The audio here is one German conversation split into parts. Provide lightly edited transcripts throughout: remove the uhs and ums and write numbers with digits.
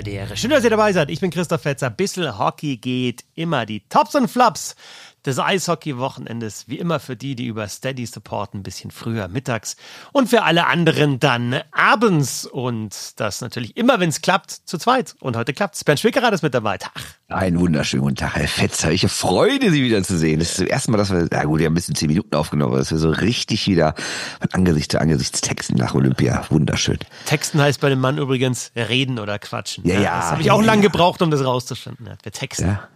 Belvedere. Schön, dass ihr dabei seid. Ich bin Christoph Fetzer. Bissl Hockey geht immer. Die Tops und Flops des Eishockey-Wochenendes. Wie immer für die, die über Steady supporten, ein bisschen früher mittags. Und für alle anderen dann abends. Und das natürlich immer, wenn es klappt, zu zweit. Und heute klappt es. Bernd Schwickerath ist mit dabei. Tag. Einen wunderschönen guten Tag, Herr Fetzer. Ich freue mich, Sie wieder zu sehen. Das ist das erste Mal, dass wir, na gut, wir haben ein bisschen 10 Minuten aufgenommen, aber dass wir so richtig wieder von Angesicht zu Angesicht texten nach Olympia. Wunderschön. Texten heißt bei dem Mann übrigens reden oder quatschen. Ja. Das habe ich auch lange gebraucht, um das rauszufinden. Wir texten. Ja.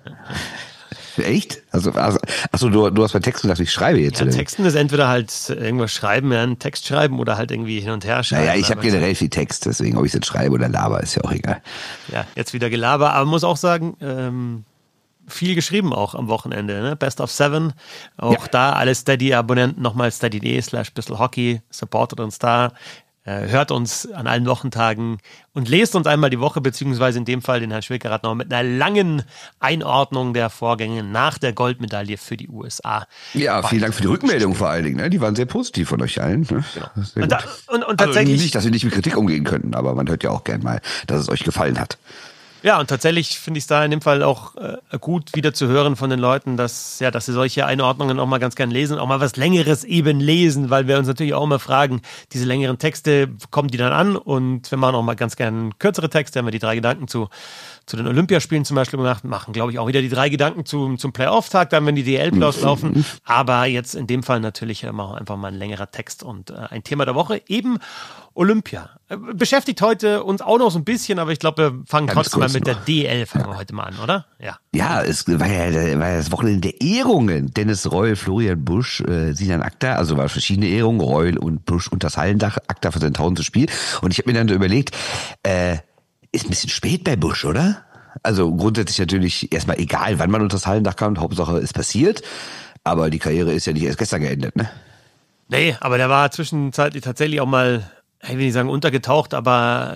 Echt? Also du hast bei Texten gedacht, ich schreibe jetzt. Ja, oder? Texten ist entweder halt irgendwas schreiben, ja, einen Text schreiben oder halt irgendwie hin und her schreiben. Naja, ich habe generell viel Text, deswegen, ob ich es jetzt schreibe oder laber, ist ja auch egal. Ja, jetzt wieder Gelaber, aber man muss auch sagen, viel geschrieben auch am Wochenende, ne? Best of 7, auch da alle Steady-Abonnenten nochmal steady.de/bisselhockey, supportet uns da. Hört uns an allen Wochentagen und lest uns einmal die Woche, beziehungsweise in dem Fall den Herrn Schwickerath noch mit einer langen Einordnung der Vorgänge nach der Goldmedaille für die USA. Ja, vielen Dank für die Rückmeldung vor allen Dingen. Ne? Die waren sehr positiv von euch allen. Ne? Genau. Und tatsächlich also nicht, dass wir nicht mit Kritik umgehen könnten, aber man hört ja auch gern mal, dass es euch gefallen hat. Ja, und tatsächlich finde ich es da in dem Fall auch gut wieder zu hören von den Leuten, dass sie solche Einordnungen auch mal ganz gern lesen, auch mal was Längeres eben lesen, weil wir uns natürlich auch immer fragen, diese längeren Texte, kommen die dann an? Und wir machen auch mal ganz gern kürzere Texte, haben wir die 3 Gedanken zu den Olympiaspielen zum Beispiel gemacht, machen, glaube ich, auch wieder die 3 Gedanken zum Playoff-Tag, dann wenn die DL-Playoffs laufen. Aber jetzt in dem Fall natürlich immer einfach mal ein längerer Text und ein Thema der Woche, eben Olympia. Beschäftigt heute uns auch noch so ein bisschen, aber ich glaube, wir fangen trotzdem mal mit der DL fangen wir heute mal an, oder? Ja, es war ja das Wochenende der Ehrungen. Dennis Reul, Florian Busch, Sinan Akta, also war verschiedene Ehrungen, Reul und Busch und das Hallendach, Akta für sein 1000. Spiel. Und ich habe mir dann so überlegt, ist ein bisschen spät bei Busch, oder? Also grundsätzlich natürlich erstmal egal, wann man unter das Hallendach kommt, Hauptsache ist passiert. Aber die Karriere ist ja nicht erst gestern geendet, ne? Nee, aber der war zwischenzeitlich tatsächlich auch mal, ich will nicht sagen untergetaucht, aber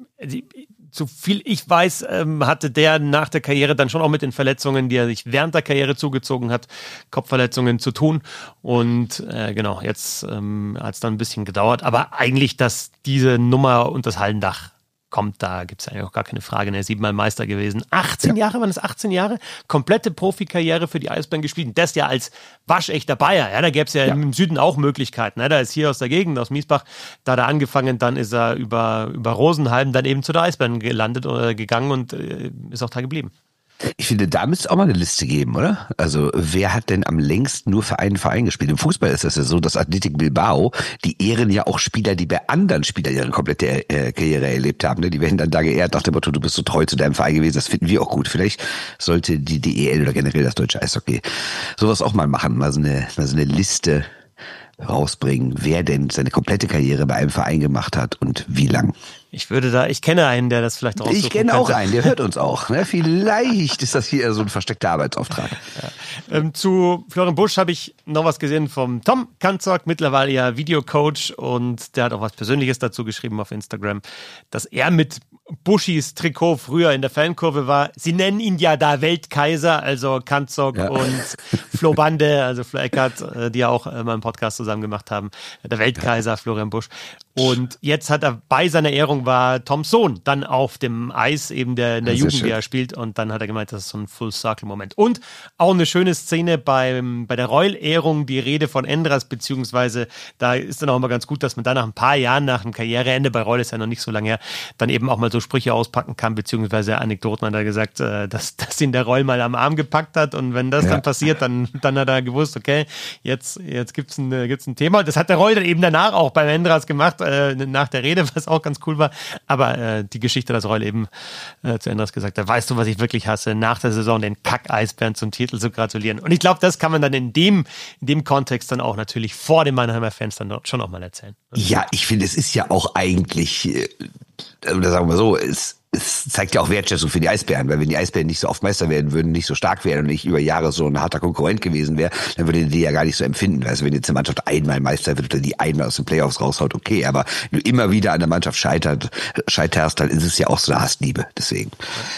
so viel ich weiß, hatte der nach der Karriere dann schon auch mit den Verletzungen, die er sich während der Karriere zugezogen hat, Kopfverletzungen zu tun. Und genau, jetzt hat es dann ein bisschen gedauert. Aber eigentlich, dass diese Nummer und das Hallendach kommt, da gibt es eigentlich auch gar keine Frage. Er ist 7-mal Meister gewesen. 18 Jahre, waren es 18 Jahre? Komplette Profikarriere für die Eisbären gespielt. Und das ja als waschechter Bayer. Ja, da gäbe es ja im Süden auch Möglichkeiten. Da ist hier aus der Gegend, aus Miesbach, da hat er angefangen, dann ist er über Rosenheim dann eben zu der Eisbären gelandet oder gegangen und ist auch da geblieben. Ich finde, da müsste es auch mal eine Liste geben, oder? Also, wer hat denn am längsten nur für einen Verein gespielt? Im Fußball ist das ja so, dass Athletic Bilbao, die ehren ja auch Spieler, die bei anderen Spielern ihre komplette Karriere erlebt haben. Ne? Die werden dann da geehrt nach dem Motto, du bist so treu zu deinem Verein gewesen. Das finden wir auch gut. Vielleicht sollte die DEL oder generell das deutsche Eishockey sowas auch mal machen. Mal so eine Liste rausbringen, wer denn seine komplette Karriere bei einem Verein gemacht hat und wie lang. Ich kenne einen, der das vielleicht raussuchen Ich kenne könnte. auch einen, der hört uns auch. Ne? Vielleicht ist das hier so ein versteckter Arbeitsauftrag. Ja. Zu Florian Busch habe ich noch was gesehen vom Tom Kanzok, mittlerweile ja Videocoach, und der hat auch was Persönliches dazu geschrieben auf Instagram, dass er mit Buschis Trikot früher in der Fankurve war. Sie nennen ihn ja da Weltkaiser, also Kanzok und Flo Bande, also Flo Eckert, die ja auch mal einen Podcast zusammen gemacht haben. Der Weltkaiser Florian Busch. Und jetzt hat er bei seiner Ehrung war Toms Sohn dann auf dem Eis, eben der in der Jugend, wie er spielt. Und dann hat er gemeint, das ist so ein Full-Circle-Moment. Und auch eine schöne Szene bei der Reul-Ehrung, die Rede von Endras, beziehungsweise da ist dann auch immer ganz gut, dass man dann nach ein paar Jahren, nach dem Karriereende, bei Reul ist ja noch nicht so lange her, dann eben auch mal so Sprüche auspacken kann, beziehungsweise Anekdoten hat er gesagt, dass ihn der Reul mal am Arm gepackt hat. Und wenn das dann passiert, dann hat er gewusst, okay, jetzt gibt's ein Thema. Das hat der Reul dann eben danach auch beim Endras gemacht, nach der Rede, was auch ganz cool war. Aber die Geschichte, dass Reul eben zu Endras gesagt hat, weißt du, was ich wirklich hasse, nach der Saison den Kack-Eisbären zum Titel zu gratulieren. Und ich glaube, das kann man dann in dem Kontext dann auch natürlich vor den Mannheimer Fans dann schon auch mal erzählen. Ja, ich finde, es ist ja auch eigentlich, oder sagen wir mal so, es zeigt ja auch Wertschätzung für die Eisbären, weil wenn die Eisbären nicht so oft Meister werden würden, nicht so stark wären und nicht über Jahre so ein harter Konkurrent gewesen wäre, dann würde die ja gar nicht so empfinden. Also wenn jetzt eine Mannschaft einmal Meister wird oder die einmal aus den Playoffs raushaut, okay, aber wenn du immer wieder an der Mannschaft scheiterst, dann ist es ja auch so eine Hassliebe. Deswegen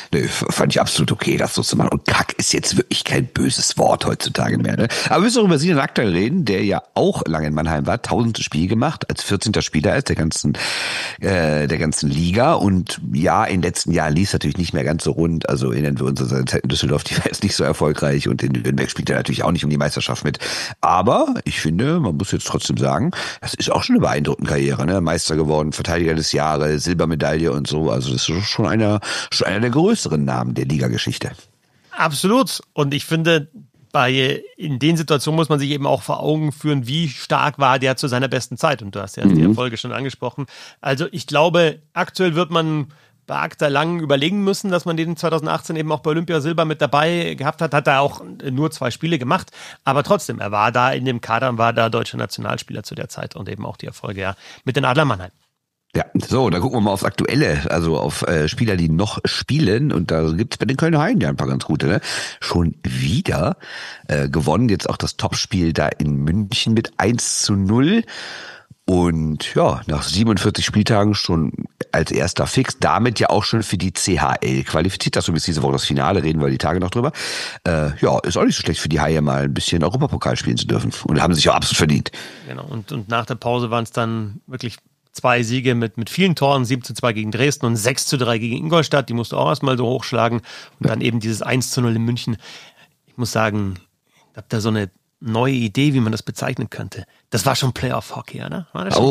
fand ich absolut okay, das so zu machen. Und Kack ist jetzt wirklich kein böses Wort heutzutage mehr. Ne? Aber wir müssen auch über Sinan Akta reden, der ja auch lange in Mannheim war, 1000. Spiel gemacht, als 14. Spieler der ganzen Liga und ja, den letzten Jahren lief es natürlich nicht mehr ganz so rund. Also erinnern wir uns an seine Zeit in Düsseldorf, die war jetzt nicht so erfolgreich und in Nürnberg spielt er natürlich auch nicht um die Meisterschaft mit. Aber ich finde, man muss jetzt trotzdem sagen, das ist auch schon eine beeindruckende Karriere, ne? Meister geworden, Verteidiger des Jahres, Silbermedaille und so. Also das ist schon einer der größeren Namen der Ligageschichte. Absolut. Und ich finde, in den Situationen muss man sich eben auch vor Augen führen, wie stark war der zu seiner besten Zeit. Und du hast ja die Erfolge schon angesprochen. Also ich glaube, aktuell wird man bei ACTA lang überlegen müssen, dass man den 2018 eben auch bei Olympia Silber mit dabei gehabt hat. Hat er auch nur 2 Spiele gemacht. Aber trotzdem, er war da in dem Kader und war da deutscher Nationalspieler zu der Zeit und eben auch die Erfolge ja mit den Adler Mannheim. Ja, so, dann gucken wir mal aufs Aktuelle, also auf Spieler, die noch spielen. Und da gibt's bei den Kölner Haien ja ein paar ganz gute, ne? Schon wieder gewonnen, jetzt auch das Topspiel da in München mit 1:0. Und ja, nach 47 Spieltagen schon als erster fix, damit ja auch schon für die CHL qualifiziert. Das so bis diese Woche das Finale, reden wir die Tage noch drüber. Ja, ist auch nicht so schlecht für die Haie, mal ein bisschen Europapokal spielen zu dürfen. Und haben sich auch absolut verdient. Genau, und nach der Pause waren es dann wirklich 2 Siege mit vielen Toren, 7:2 gegen Dresden und 6:3 gegen Ingolstadt. Die musst du auch erstmal so hochschlagen. Und dann eben dieses 1:0 in München. Ich muss sagen, ich habe da so eine neue Idee, wie man das bezeichnen könnte. Das war schon Playoff-Hockey, oder?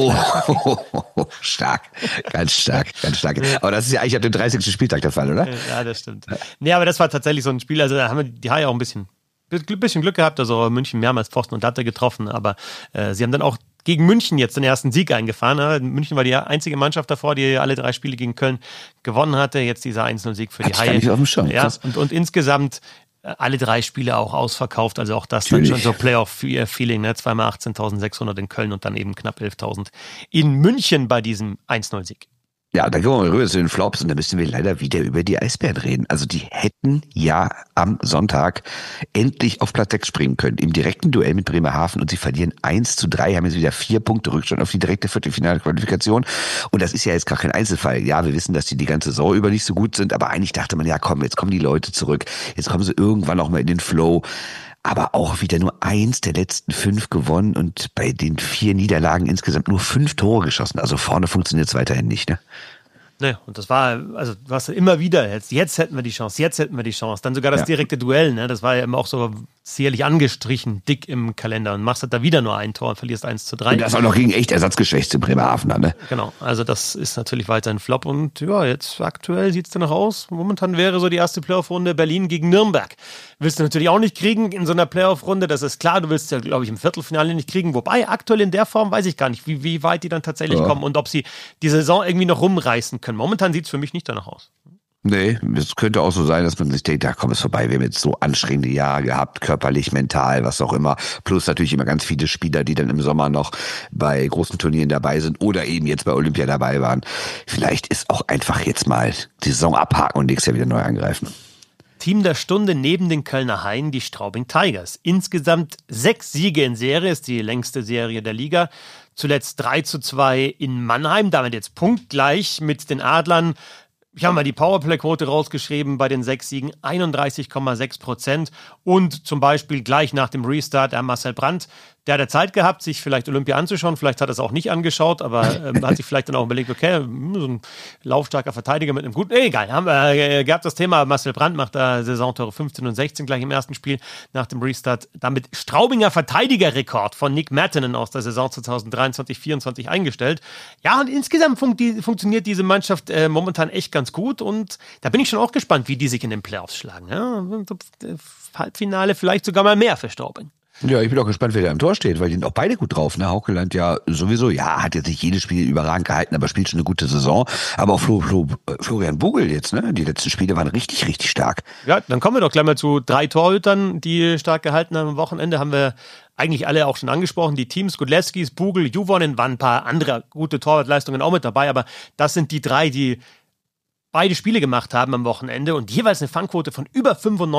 Stark. Ganz stark, ganz stark. Aber das ist ja eigentlich ab dem 30. Spieltag der Fall, oder? Ja, das stimmt. Nee, aber das war tatsächlich so ein Spiel, also da haben wir die Haie auch ein bisschen Glück gehabt, also München mehrmals Pfosten und Latte getroffen, aber sie haben dann auch gegen München jetzt den ersten Sieg eingefahren. Ne? München war die einzige Mannschaft davor, die alle 3 Spiele gegen Köln gewonnen hatte. Jetzt dieser 1:0-Sieg für die Haie. Nicht auf dem Schirm. Ja, und insgesamt alle 3 Spiele auch ausverkauft. Also auch das dann schon so Playoff-Feeling. Ne? Zweimal 18.600 in Köln und dann eben knapp 11.000 in München bei diesem 1:0-Sieg. Ja, dann gehen wir mal rüber zu den Flops und da müssen wir leider wieder über die Eisbären reden. Also die hätten ja am Sonntag endlich auf Platz 6 springen können, im direkten Duell mit Bremerhaven und sie verlieren 1:3, haben jetzt wieder 4 Punkte Rückstand auf die direkte Viertelfinale-Qualifikation und das ist ja jetzt gar kein Einzelfall. Ja, wir wissen, dass die ganze Saison über nicht so gut sind, aber eigentlich dachte man, ja komm, jetzt kommen die Leute zurück, jetzt kommen sie irgendwann auch mal in den Flow. Aber auch wieder nur 1 der letzten 5 gewonnen und bei den 4 Niederlagen insgesamt nur 5 Tore geschossen. Also vorne funktioniert es weiterhin nicht, ne? Ne, und das war, also du hast immer wieder, jetzt hätten wir die Chance, dann sogar das direkte Duell, ne, das war ja immer auch so sicherlich angestrichen, dick im Kalender und machst da wieder nur ein Tor und verlierst 1:3. Und das auch noch gegen echt ersatzgeschwächte Bremerhavener, ne? Genau, also das ist natürlich weiter ein Flop und ja, jetzt aktuell sieht es danach aus, momentan wäre so die erste Playoff-Runde Berlin gegen Nürnberg. Willst du natürlich auch nicht kriegen in so einer Playoff-Runde, das ist klar, du willst ja, glaube ich, im Viertelfinale nicht kriegen, wobei aktuell in der Form weiß ich gar nicht, wie weit die dann tatsächlich kommen und ob sie die Saison irgendwie noch rumreißen können. Momentan sieht es für mich nicht danach aus. Nee, es könnte auch so sein, dass man sich denkt, da komm, ist vorbei, wir haben jetzt so anstrengende Jahre gehabt, körperlich, mental, was auch immer. Plus natürlich immer ganz viele Spieler, die dann im Sommer noch bei großen Turnieren dabei sind oder eben jetzt bei Olympia dabei waren. Vielleicht ist auch einfach jetzt mal die Saison abhaken und nächstes Jahr wieder neu angreifen. Team der Stunde neben den Kölner Haien, die Straubing Tigers. Insgesamt 6 Siege in Serie, ist die längste Serie der Liga. Zuletzt 3:2 in Mannheim, damit jetzt punktgleich mit den Adlern. Ich habe mal die Powerplay-Quote rausgeschrieben bei den 6 Siegen, 31,6%. Und zum Beispiel gleich nach dem Restart der Marcel Brandt, der hat Zeit gehabt, sich vielleicht Olympia anzuschauen. Vielleicht hat er es auch nicht angeschaut, aber hat sich vielleicht dann auch überlegt, okay, so ein laufstarker Verteidiger mit einem guten, egal, haben wir gehabt das Thema. Marcel Brandt macht da Saisontore 15 und 16 gleich im ersten Spiel nach dem Restart. Damit Straubinger Verteidigerrekord von Nick Mattinen aus der Saison 2023-24 eingestellt. Ja, und insgesamt funktioniert diese Mannschaft momentan echt ganz gut und da bin ich schon auch gespannt, wie die sich in den Playoffs schlagen. Ja, Halbfinale vielleicht sogar mal mehr für Straubing. Ja, ich bin auch gespannt, wer da im Tor steht, weil die sind auch beide gut drauf. Ne? Haukeland ja sowieso, ja, hat jetzt nicht jedes Spiel überragend gehalten, aber spielt schon eine gute Saison. Aber auch Florian Bugel jetzt, ne? Die letzten Spiele waren richtig, richtig stark. Ja, dann kommen wir doch gleich mal zu 3 Torhütern, die stark gehalten haben am Wochenende. Haben wir eigentlich alle auch schon angesprochen. Die Teams, Gudlewskis, Bugel, Juvonen, waren ein paar andere gute Torwartleistungen auch mit dabei, aber das sind die 3, die beide Spiele gemacht haben am Wochenende und jeweils eine Fangquote von über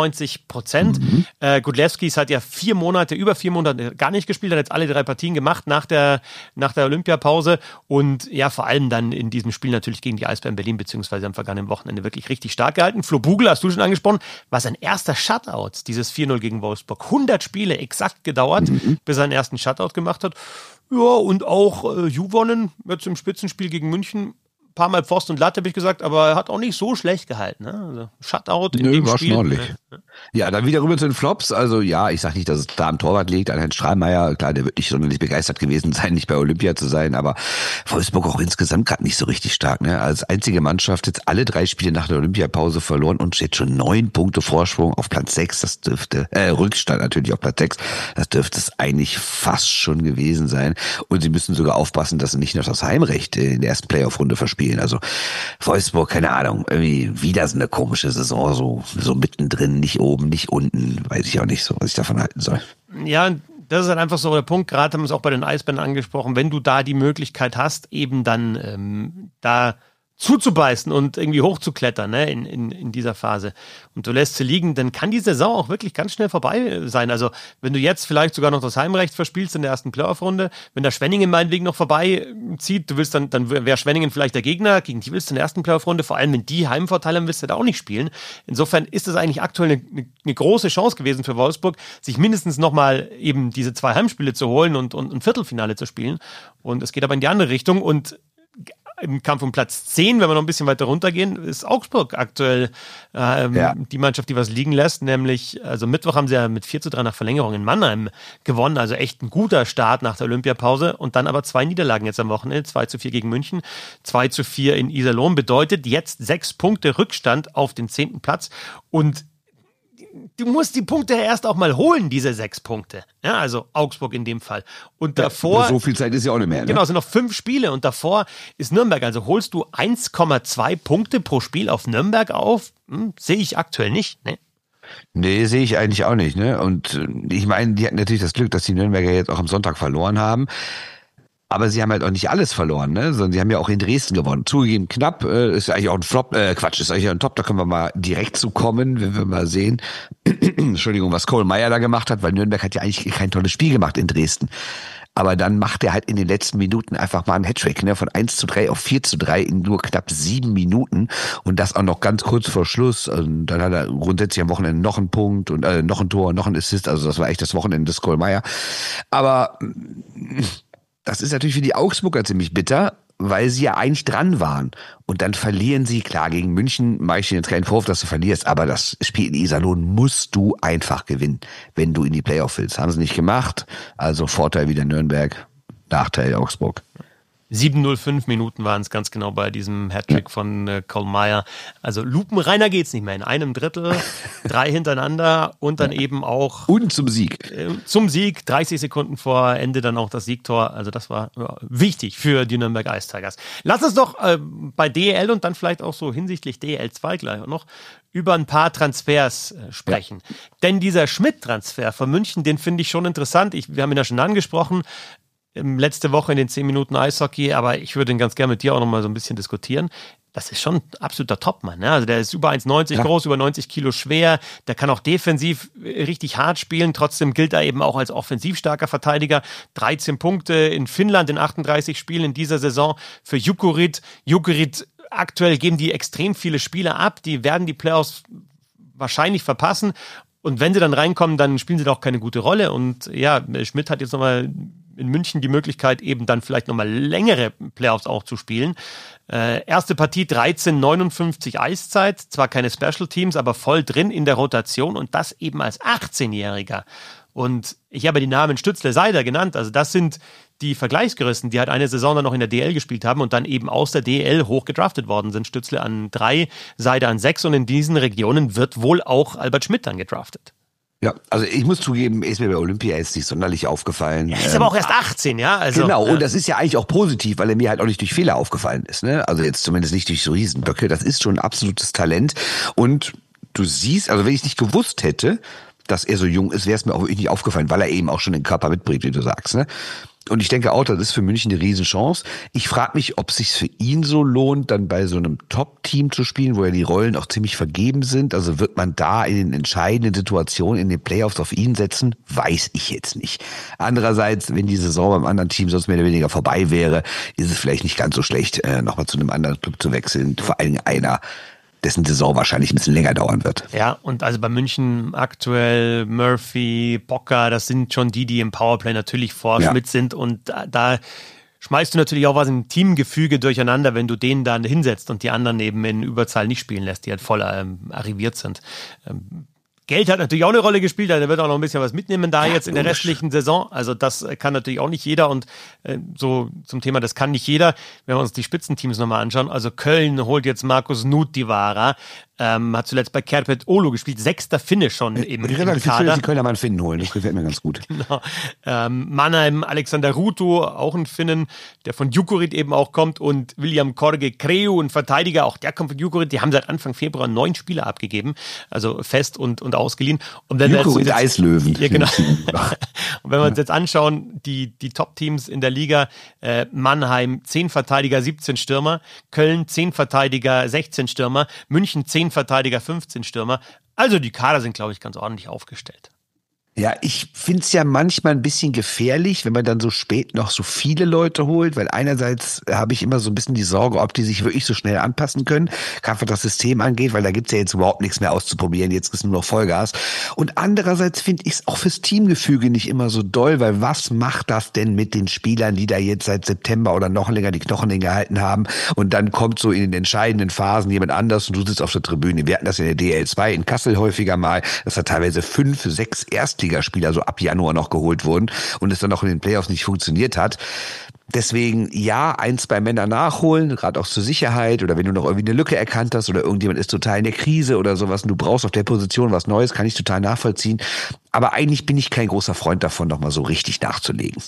95%. Gudlewskis hat ja über 4 Monate gar nicht gespielt, hat jetzt alle 3 Partien gemacht nach der Olympiapause und ja, vor allem dann in diesem Spiel natürlich gegen die Eisbären Berlin, beziehungsweise am vergangenen Wochenende wirklich richtig stark gehalten. Flo Bugel, hast du schon angesprochen, war sein erster Shutout, dieses 4:0 gegen Wolfsburg. 100 Spiele exakt gedauert, bis er seinen ersten Shutout gemacht hat. Ja, und auch Juvonen jetzt im Spitzenspiel gegen München paar Mal Pfosten und Latte, habe ich gesagt, aber er hat auch nicht so schlecht gehalten. Ne? Also Shutout in dem war Spiel. Schon ordentlich. Ja, dann wieder rüber zu den Flops. Also ja, ich sage nicht, dass es da am Torwart liegt, an Herrn Strahlmeier. Klar, der wird nicht sonderlich begeistert gewesen sein, nicht bei Olympia zu sein, aber Wolfsburg auch insgesamt gerade nicht so richtig stark. Ne? Als einzige Mannschaft jetzt alle 3 Spiele nach der Olympiapause verloren und steht schon 9 Punkte Vorsprung auf Platz 6. Das dürfte, Rückstand natürlich auf Platz 6. Das dürfte es eigentlich fast schon gewesen sein. Und sie müssen sogar aufpassen, dass sie nicht noch das Heimrecht in der ersten Playoff-Runde verspielen. Also Wolfsburg, keine Ahnung, irgendwie wieder so eine komische Saison, so mittendrin, nicht oben, nicht unten, weiß ich auch nicht so, was ich davon halten soll. Ja, das ist halt einfach so der Punkt, gerade haben wir es auch bei den Eisbären angesprochen, wenn du da die Möglichkeit hast, eben dann da zuzubeißen und irgendwie hochzuklettern, ne, in dieser Phase. Und du lässt sie liegen, dann kann die Saison auch wirklich ganz schnell vorbei sein. Also wenn du jetzt vielleicht sogar noch das Heimrecht verspielst in der ersten Playoff-Runde, wenn der Schwenningen meinetwegen noch vorbeizieht, du willst dann wäre Schwenningen vielleicht der Gegner, gegen die willst du in der ersten Playoff-Runde, vor allem wenn die Heimvorteile haben, willst du da auch nicht spielen. Insofern ist es eigentlich aktuell eine große Chance gewesen für Wolfsburg, sich mindestens nochmal eben diese 2 Heimspiele zu holen und ein Viertelfinale zu spielen. Und es geht aber in die andere Richtung und im Kampf um Platz 10, wenn wir noch ein bisschen weiter runtergehen, ist Augsburg aktuell die Mannschaft, die was liegen lässt. Nämlich, also Mittwoch haben sie ja mit 4:3 nach Verlängerung in Mannheim gewonnen. Also echt ein guter Start nach der Olympiapause. Und dann aber 2 Niederlagen jetzt am Wochenende. 2:4 gegen München, 2:4 in Iserlohn. Bedeutet jetzt 6 Punkte Rückstand auf den 10. Platz. Und du musst die Punkte erst auch mal holen, diese 6 Punkte. Ja, also Augsburg in dem Fall. Und davor. So viel Zeit ist ja auch nicht mehr. Ne? Genau, es sind noch 5 Spiele und davor ist Nürnberg. Also holst du 1,2 Punkte pro Spiel auf Nürnberg auf? Sehe ich aktuell nicht. Ne? Nee, sehe ich eigentlich auch nicht. Ne? Und ich meine, die hatten natürlich das Glück, dass die Nürnberger jetzt auch am Sonntag verloren haben. Aber sie haben halt auch nicht alles verloren, ne? Sondern sie haben ja auch in Dresden gewonnen. Zugegeben knapp, ist eigentlich auch ein Flop, ist eigentlich auch ein Top, da können wir mal direkt zu kommen, wenn wir mal sehen, Entschuldigung, was Cole Meyer da gemacht hat, weil Nürnberg hat ja eigentlich kein tolles Spiel gemacht in Dresden. Aber dann macht er halt in den letzten Minuten einfach mal einen Hattrick, ne? Von 1:3 auf 4:3 in nur knapp 7 Minuten. Und das auch noch ganz kurz vor Schluss. Und dann hat er grundsätzlich am Wochenende noch einen Punkt und noch ein Tor, noch ein Assist. Also das war echt das Wochenende des Cole Meyer. Aber das ist natürlich für die Augsburger ziemlich bitter, weil sie ja eigentlich dran waren. Und dann verlieren sie, klar, gegen München mache ich dir jetzt keinen Vorwurf, dass du verlierst, aber das Spiel in Iserlohn musst du einfach gewinnen, wenn du in die Playoff willst. Haben sie nicht gemacht, also Vorteil wieder Nürnberg, Nachteil Augsburg. 7:05 Minuten waren es ganz genau bei diesem Hattrick von Cole Meyer. Also lupenreiner geht's nicht mehr. In einem Drittel, 3 hintereinander und dann eben auch... Und zum Sieg. Zum Sieg, 30 Sekunden vor Ende dann auch das Siegtor. Also das war wichtig für die Nürnberg Ice Tigers. Lass uns doch bei DEL und dann vielleicht auch so hinsichtlich DEL 2 gleich auch noch über ein paar Transfers sprechen. Ja. Denn dieser Schmidt-Transfer von München, den finde ich schon interessant. Wir haben ihn ja schon angesprochen. Letzte Woche in den 10 Minuten Eishockey, aber ich würde ihn ganz gerne mit dir auch noch mal so ein bisschen diskutieren. Das ist schon ein absoluter Topmann. Ne? Also der ist über 1,90 groß, über 90 Kilo schwer. Der kann auch defensiv richtig hart spielen. Trotzdem gilt er eben auch als offensiv starker Verteidiger. 13 Punkte in Finnland in 38 Spielen in dieser Saison für Jukurit. Aktuell geben die extrem viele Spiele ab. Die werden die Playoffs wahrscheinlich verpassen. Und wenn sie dann reinkommen, dann spielen sie doch keine gute Rolle. Und ja, Schmidt hat jetzt nochmal in München die Möglichkeit, eben dann vielleicht nochmal längere Playoffs auch zu spielen. Erste Partie 13:59 Eiszeit, zwar keine Special Teams, aber voll drin in der Rotation und das eben als 18-Jähriger. Und ich habe die Namen Stützle, Seider genannt, also das sind die Vergleichsgrößen, die halt eine Saison dann noch in der DL gespielt haben und dann eben aus der DL hoch gedraftet worden sind. Stützle an 3, Seider an 6 und in diesen Regionen wird wohl auch Albert Schmidt dann gedraftet. Ja, also ich muss zugeben, ist mir bei Olympia jetzt nicht sonderlich aufgefallen. Er ist aber auch erst 18, ja? Also, genau, und das ist ja eigentlich auch positiv, weil er mir halt auch nicht durch Fehler aufgefallen ist. Ne? Also jetzt zumindest nicht durch so Riesenböcke. Das ist schon ein absolutes Talent. Und du siehst, also wenn ich nicht gewusst hätte, dass er so jung ist, wäre es mir auch wirklich nicht aufgefallen, weil er eben auch schon den Körper mitbringt, wie du sagst. Ne? Und ich denke auch, das ist für München eine Riesenchance. Ich frage mich, ob es sich für ihn so lohnt, dann bei so einem Top-Team zu spielen, wo ja die Rollen auch ziemlich vergeben sind. Also wird man da in den entscheidenden Situationen in den Playoffs auf ihn setzen? Weiß ich jetzt nicht. Andererseits, wenn die Saison beim anderen Team sonst mehr oder weniger vorbei wäre, ist es vielleicht nicht ganz so schlecht, nochmal zu einem anderen Club zu wechseln. Vor allem einer, dessen Saison wahrscheinlich ein bisschen länger dauern wird. Ja, und also bei München aktuell Murphy, Bocker, das sind schon die im Powerplay natürlich vor Schmidt sind und da schmeißt du natürlich auch was im Teamgefüge durcheinander, wenn du den dann hinsetzt und die anderen eben in Überzahl nicht spielen lässt, die halt voll arriviert sind. Geld hat natürlich auch eine Rolle gespielt, der wird auch noch ein bisschen was mitnehmen da jetzt in der restlichen Saison. Also das kann natürlich auch nicht jeder und so zum Thema, das kann nicht jeder. Wenn wir uns die Spitzenteams nochmal anschauen, also Köln holt jetzt Markus Nutivara, hat zuletzt bei Kerpet Oulu gespielt, 6. Finish schon im Kader. Die Kölner mal einen Finnen holen, das gefällt mir ganz gut. Genau. Mannheim, Alexander Ruto, auch ein Finnen, der von Jukurit eben auch kommt und William Korge Kreu, ein Verteidiger, auch der kommt von Jukurit, die haben seit Anfang Februar 9 Spieler abgegeben, also fest und ausgeliehen. Und wenn Jukurit Eislöwen. Ja, genau. Und wenn wir uns jetzt anschauen, die Top-Teams in der Liga, Mannheim 10 Verteidiger, 17 Stürmer, Köln 10 Verteidiger, 16 Stürmer, München 10 Verteidiger, 15 Stürmer. Also die Kader sind, glaube ich, ganz ordentlich aufgestellt. Ja, ich finde es ja manchmal ein bisschen gefährlich, wenn man dann so spät noch so viele Leute holt, weil einerseits habe ich immer so ein bisschen die Sorge, ob die sich wirklich so schnell anpassen können, gerade was das System angeht, weil da gibt's ja jetzt überhaupt nichts mehr auszuprobieren, jetzt ist nur noch Vollgas. Und andererseits finde ich es auch fürs Teamgefüge nicht immer so doll, weil was macht das denn mit den Spielern, die da jetzt seit September oder noch länger die Knochen gehalten haben und dann kommt so in den entscheidenden Phasen jemand anders und du sitzt auf der Tribüne. Wir hatten das in der DL2 in Kassel häufiger mal, dass da teilweise 5, 6 Erstligaspieler so ab Januar noch geholt wurden und es dann noch in den Playoffs nicht funktioniert hat. Deswegen ja, 1, 2 Männer nachholen, gerade auch zur Sicherheit oder wenn du noch irgendwie eine Lücke erkannt hast oder irgendjemand ist total in der Krise oder sowas und du brauchst auf der Position was Neues, kann ich total nachvollziehen. Aber eigentlich bin ich kein großer Freund davon, nochmal so richtig nachzulegen.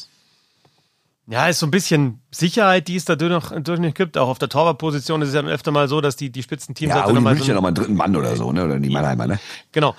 Ja, ist so ein bisschen Sicherheit, die es da durch nicht gibt. Auch auf der Torwartposition ist es ja öfter mal so, dass die Spitzenteams... Ja, und die München ja nochmal einen dritten Mann oder so, ne? Oder die Mannheimer, ne? Genau.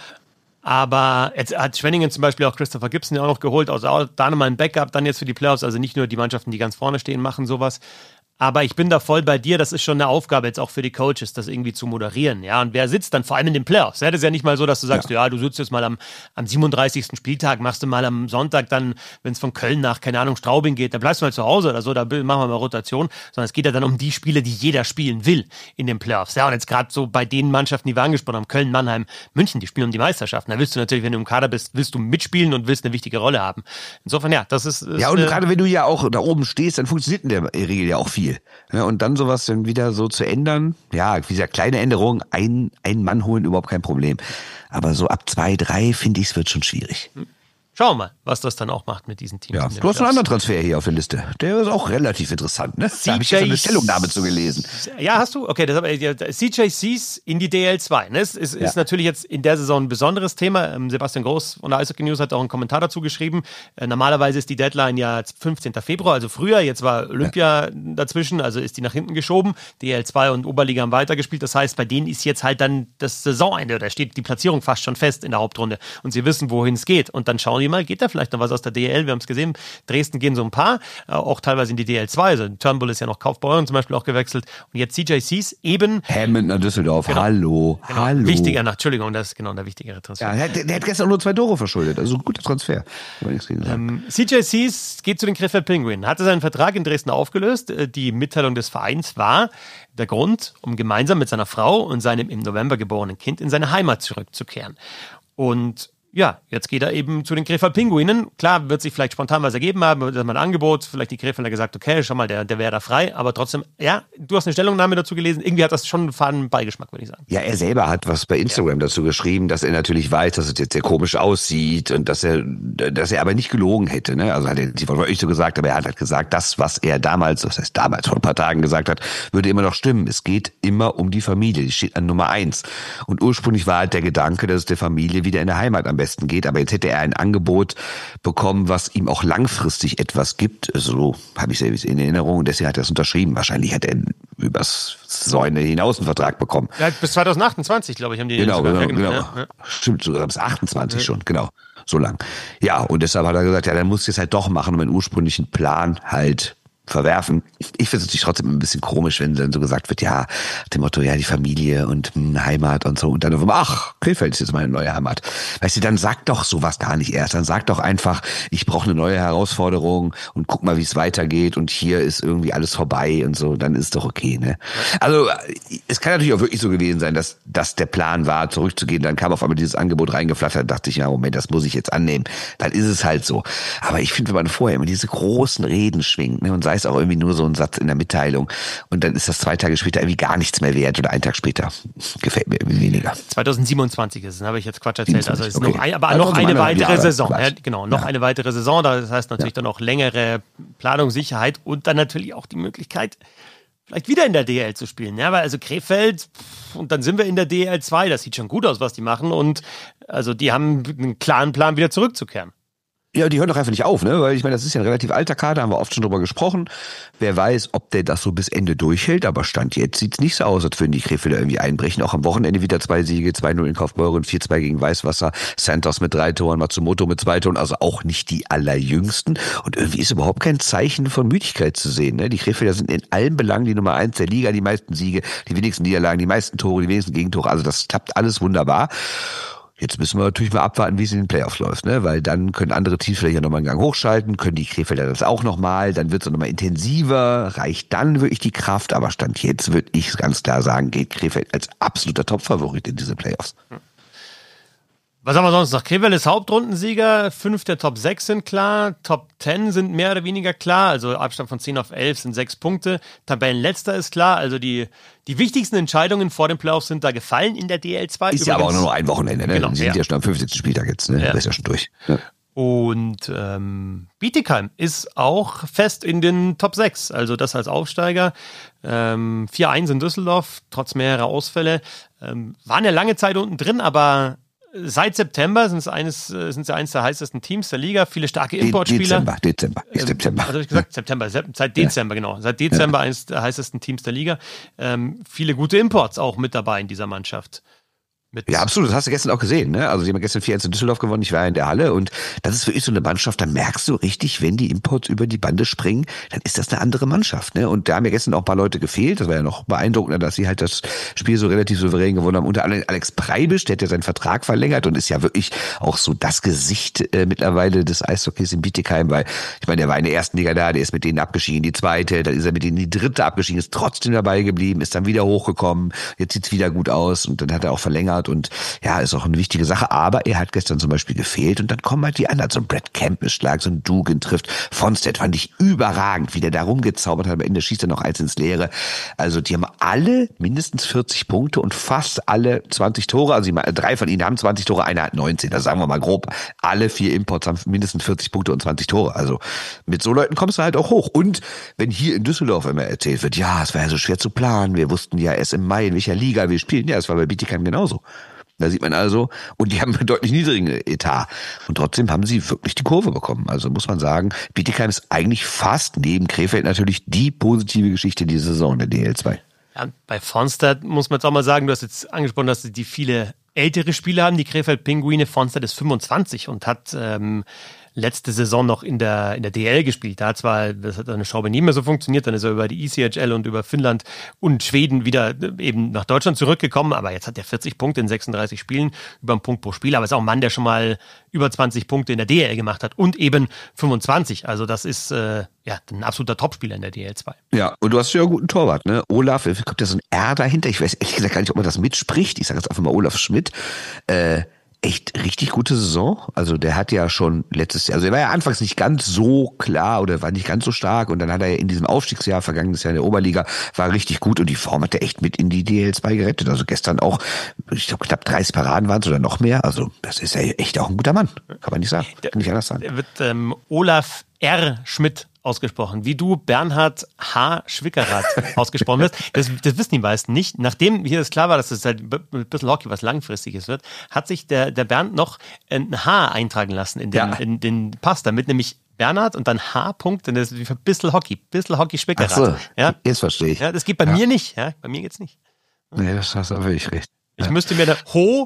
Aber jetzt hat Schwenningen zum Beispiel auch Christopher Gibson ja auch noch geholt, also auch da nochmal ein Backup dann jetzt für die Playoffs, also nicht nur die Mannschaften, die ganz vorne stehen, machen sowas. Aber ich bin da voll bei dir, das ist schon eine Aufgabe jetzt auch für die Coaches, das irgendwie zu moderieren. Ja, und wer sitzt dann vor allem in den Playoffs? Ja, das ist ja nicht mal so, dass du sagst, ja du sitzt jetzt mal am 37. Spieltag, machst du mal am Sonntag dann, wenn es von Köln nach, keine Ahnung, Straubing geht, dann bleibst du mal zu Hause oder so, da machen wir mal Rotation. Sondern es geht ja dann um die Spiele, die jeder spielen will in den Playoffs. Ja, und jetzt gerade so bei den Mannschaften, die wir angesprochen haben, Köln, Mannheim, München, die spielen um die Meisterschaften. Da willst du natürlich, wenn du im Kader bist, willst du mitspielen und willst eine wichtige Rolle haben. Insofern, ja, das ist ja, und gerade wenn du ja auch da oben stehst, dann funktioniert in der Regel ja auch viel. Ja, und dann sowas dann wieder so zu ändern, ja, wie gesagt, kleine Änderungen, einen Mann holen, überhaupt kein Problem. Aber so ab 2, 3, finde ich, es wird schon schwierig. Schauen wir mal, was das dann auch macht mit diesen Teams. Ja, du hast einen anderen Transfer hier auf der Liste. Der ist auch relativ interessant, ne? Da habe ich jetzt eine Stellungnahme zu gelesen. Ja, hast du? Okay, CJ Cease in die DL2. Ne? Ist natürlich jetzt in der Saison ein besonderes Thema. Sebastian Groß von der Eishockey News hat auch einen Kommentar dazu geschrieben. Normalerweise ist die Deadline ja 15. Februar, also früher. Jetzt war Olympia dazwischen, also ist die nach hinten geschoben. DL2 und Oberliga haben weitergespielt. Das heißt, bei denen ist jetzt halt dann das Saisonende. Da steht die Platzierung fast schon fest in der Hauptrunde. Und sie wissen, wohin es geht. Und dann schauen die mal, geht da vielleicht noch was aus der DL? Wir haben es gesehen, Dresden gehen so ein paar, auch teilweise in die DL2. Also Turnbull ist ja noch Kaufbeuren zum Beispiel auch gewechselt. Und jetzt CJ Cease eben... Hammond nach Düsseldorf, genau. Hallo. Wichtiger, Entschuldigung, das ist genau der wichtigere Transfer. Ja, der hat gestern nur 2 Tore verschuldet, also ein guter Transfer. CJ Cease geht zu den Krefeld Pinguinen, hatte seinen Vertrag in Dresden aufgelöst. Die Mitteilung des Vereins war der Grund, um gemeinsam mit seiner Frau und seinem im November geborenen Kind in seine Heimat zurückzukehren. Und ja, jetzt geht er eben zu den Krefeld Pinguinen. Klar, wird sich vielleicht spontan was ergeben haben, wird mal ein Angebot, vielleicht die Krefelder gesagt, okay, schau mal, der wäre da frei, aber trotzdem, ja, du hast eine Stellungnahme dazu gelesen, irgendwie hat das schon einen faden Beigeschmack, würde ich sagen. Ja, er selber hat was bei Instagram dazu geschrieben, dass er natürlich weiß, dass es jetzt sehr komisch aussieht und dass er aber nicht gelogen hätte, ne? Also hat er nicht wortwörtlich so gesagt, aber er hat halt gesagt, das, was er damals, das heißt damals vor ein paar Tagen gesagt hat, würde immer noch stimmen. Es geht immer um die Familie, die steht an Nummer 1. Und ursprünglich war halt der Gedanke, dass es der Familie wieder in der Heimat am besten geht, aber jetzt hätte er ein Angebot bekommen, was ihm auch langfristig etwas gibt. So habe ich es in Erinnerung und deswegen hat er es unterschrieben. Wahrscheinlich hat er übers Säune hinaus einen Vertrag bekommen. Ja, bis 2028, glaube ich, haben die genau. Ja. Stimmt, sogar bis 28 schon, genau. So lang. Ja, und deshalb hat er gesagt, ja, dann muss ich es halt doch machen und meinen ursprünglichen Plan halt verwerfen. Ich finde es natürlich trotzdem ein bisschen komisch, wenn dann so gesagt wird, ja, dem Motto, ja, die Familie und Heimat und so. Und dann ach, Krefeld ist jetzt meine neue Heimat. Weißt du, dann sag doch sowas gar nicht erst. Dann sag doch einfach, ich brauche eine neue Herausforderung und guck mal, wie es weitergeht und hier ist irgendwie alles vorbei und so. Dann ist doch okay, ne? Also, es kann natürlich auch wirklich so gewesen sein, dass das der Plan war, zurückzugehen. Dann kam auf einmal dieses Angebot reingeflattert, dachte ich, ja, Moment, das muss ich jetzt annehmen. Dann ist es halt so. Aber ich finde, wenn man vorher immer diese großen Reden schwingt, ne, und sei es ist auch irgendwie nur so ein Satz in der Mitteilung. Und dann ist das 2 Tage später irgendwie gar nichts mehr wert oder einen Tag später. Gefällt mir irgendwie weniger. 2027 ist es, habe ich jetzt Quatsch erzählt. Also es ist okay. noch eine weitere Saison. Ja, genau, noch Ja. eine weitere Saison. Das heißt natürlich dann auch längere Planungssicherheit und dann natürlich auch die Möglichkeit, vielleicht wieder in der DL zu spielen. Ja, weil also Krefeld, und dann sind wir in der DL 2. Das sieht schon gut aus, was die machen. Und also die haben einen klaren Plan, wieder zurückzukehren. Ja, die hören doch einfach nicht auf, ne? Weil ich meine, das ist ja ein relativ alter Kader, haben wir oft schon drüber gesprochen. Wer weiß, ob der das so bis Ende durchhält, aber Stand jetzt sieht's nicht so aus, als würden die Krefelder irgendwie einbrechen. Auch am Wochenende wieder 2 Siege, 2-0 in Kaufbeuren, 4-2 gegen Weißwasser, Santos mit 3 Toren, Matsumoto mit 2 Toren, also auch nicht die allerjüngsten. Und irgendwie ist überhaupt kein Zeichen von Müdigkeit zu sehen, ne? Die Krefelder sind in allen Belangen die Nummer 1 der Liga, die meisten Siege, die wenigsten Niederlagen, die meisten Tore, die wenigsten Gegentore. Also das klappt alles wunderbar. Jetzt müssen wir natürlich mal abwarten, wie es in den Playoffs läuft, ne? Weil dann können andere Teams vielleicht ja nochmal einen Gang hochschalten, können die Krefelder das auch nochmal, dann wird es nochmal intensiver, reicht dann wirklich die Kraft, aber Stand jetzt würde ich ganz klar sagen, geht Krefeld als absoluter Topfavorit in diese Playoffs. Was haben wir sonst noch? Krefeld ist Hauptrundensieger, 5 der Top 6 sind klar, Top 10 sind mehr oder weniger klar, also Abstand von 10 auf 11 sind 6 Punkte, Tabellenletzter ist klar, also die wichtigsten Entscheidungen vor den Playoffs sind da gefallen in der DL2. Ist ja aber auch nur noch ein Wochenende, ne? Genau, Sie sind ja schon am 50. Spieltag jetzt, ne? Das ist ja schon durch. Ja. Und Bietigheim ist auch fest in den Top 6, also das als Aufsteiger. 4-1 in Düsseldorf, trotz mehrerer Ausfälle. Waren ja lange Zeit unten drin, aber seit September sind sie eines der heißesten Teams der Liga. Viele starke Importspieler. Dezember. Also ich gesagt September, seit Dezember, genau. Seit Dezember eines der heißesten Teams der Liga. Viele gute Imports auch mit dabei in dieser Mannschaft. Ja, absolut. Das hast du gestern auch gesehen, ne? Also, die haben gestern 4-1 in Düsseldorf gewonnen. Ich war in der Halle und das ist wirklich so eine Mannschaft, da merkst du richtig, wenn die Imports über die Bande springen, dann ist das eine andere Mannschaft, ne? Und da haben ja gestern auch ein paar Leute gefehlt. Das war ja noch beeindruckender, dass sie halt das Spiel so relativ souverän gewonnen haben. Unter anderem Alex Preibisch, der hat ja seinen Vertrag verlängert und ist ja wirklich auch so das Gesicht mittlerweile des Eishockeys in Bietigheim, weil ich meine, der war in der ersten Liga da, der ist mit denen abgeschieden, die zweite, dann ist er mit denen in die dritte abgeschieden, ist trotzdem dabei geblieben, ist dann wieder hochgekommen, jetzt sieht's wieder gut aus und dann hat er auch verlängert und ja, ist auch eine wichtige Sache, aber er hat gestern zum Beispiel gefehlt und dann kommen halt die anderen, so ein Brad Kempenschlag, so ein Dugan trifft, Vonstedt fand ich überragend, wie der da rumgezaubert hat, am Ende schießt er noch 1 ins Leere, also die haben alle mindestens 40 Punkte und fast alle 20 Tore, also 3 von ihnen haben 20 Tore, einer hat 19, also sagen wir mal grob, alle 4 Imports haben mindestens 40 Punkte und 20 Tore, also mit so Leuten kommst du halt auch hoch und wenn hier in Düsseldorf immer erzählt wird, ja, es war ja so schwer zu planen, wir wussten ja erst im Mai, in welcher Liga wir spielen, ja, es war bei Bietigheim genauso. Da sieht man also, und die haben einen deutlich niedrigen Etat. Und trotzdem haben sie wirklich die Kurve bekommen. Also muss man sagen, Bietigheim ist eigentlich fast neben Krefeld natürlich die positive Geschichte dieser Saison der DL2. Ja, bei Vonstedt muss man jetzt auch mal sagen, du hast jetzt angesprochen, dass die viele ältere Spieler haben, die Krefeld-Pinguine. Vonstedt ist 25 und hat letzte Saison noch in der DL gespielt. Da zwar, das hat eine Schraube nie mehr so funktioniert, dann ist er über die ECHL und über Finnland und Schweden wieder eben nach Deutschland zurückgekommen, aber jetzt hat er 40 Punkte in 36 Spielen, über einen Punkt pro Spiel, aber ist auch ein Mann, der schon mal über 20 Punkte in der DL gemacht hat und eben 25, also das ist ja ein absoluter Topspieler in der DL2. Ja, und du hast ja einen guten Torwart, ne? Olaf, kommt ja so ein R dahinter, ich weiß ehrlich gesagt gar nicht, ob man das mitspricht, ich sage jetzt einfach mal Olaf Schmidt, echt richtig gute Saison. Also der hat ja schon letztes Jahr, also er war ja anfangs nicht ganz so klar oder war nicht ganz so stark und dann hat er ja in diesem Aufstiegsjahr, vergangenes Jahr in der Oberliga, war richtig gut und die Form hat er echt mit in die DL2 gerettet. Also gestern auch, ich glaube knapp 30 Paraden waren es oder noch mehr. Also das ist ja echt auch ein guter Mann. Kann man nicht sagen. Kann nicht anders sagen. Der wird Olaf R. Schmidt ausgesprochen, wie du Bernhard H. Schwickerath ausgesprochen wirst. Das wissen die meisten nicht. Nachdem hier das klar war, dass es halt ein bisschen Hockey was Langfristiges wird, hat sich der Bernd noch ein H eintragen lassen in den Pass, damit nämlich Bernhard und dann H. Punkt, und das ist wie ein bisschen Hockey Schwickerath. Ach so, ja? Jetzt verstehe ich. Ja, das geht bei mir nicht. Ja? Bei mir geht's nicht. Nee, das hast du wirklich recht. Ich müsste mir da